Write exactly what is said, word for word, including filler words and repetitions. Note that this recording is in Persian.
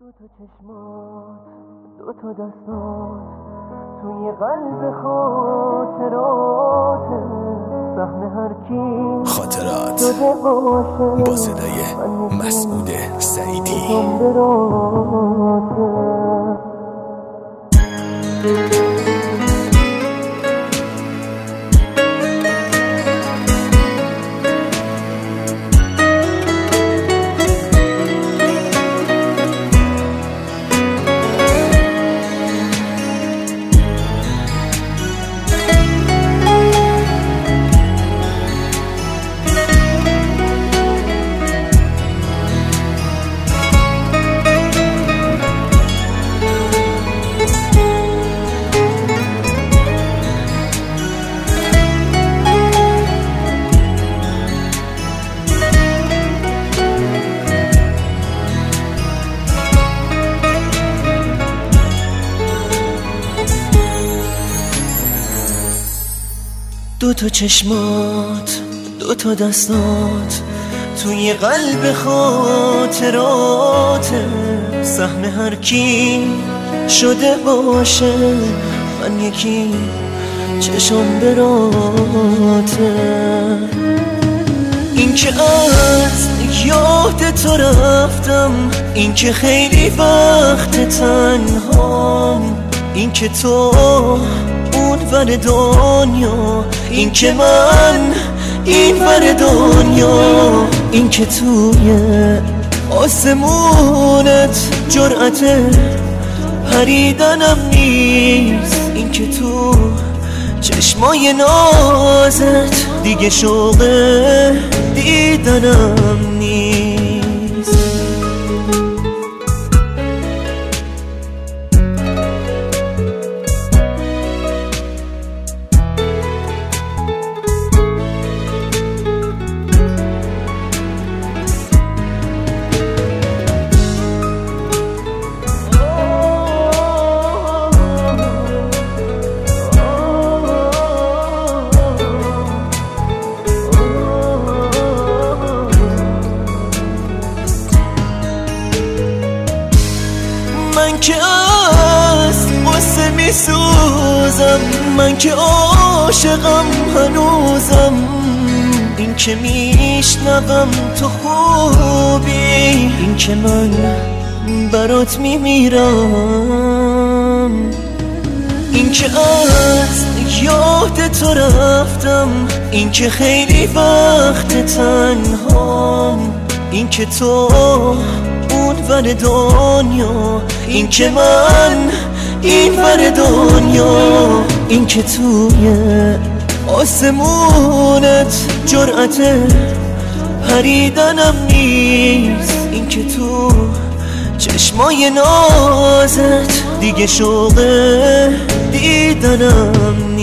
دو تا چشمات، دو تا دستات توی قلب خاطرات، سهم هر کی خاطرات شده باشه با صدای مسعود سعیدی. دو تا چشمات، دو تا دستات توی قلب خاطرات، سهم هر کی شده باشه من یکی چشم براته. این که از یاد تو رفتم، این که خیلی وقت تنهام، این که تو اون ور دنیا، این که من این ور دنیا، این که توی آسمونت جرأت پریدنم نیست، این که تو چشمای نازت دیگه شوق دیدنم نیست. من که از قصه می سوزم، من که عاشقم هنوزم، این که میشنوم تو خوبی، این که من برات میمیرم، این که از یاد تو رفتم، این که خیلی وقت تنهام، این که تو اون ور دنیا، این که من این ور دنیا، این که توی آسمونت جرأت پریدنم نیست، این که تو چشمای نازت دیگه شوق دیدنم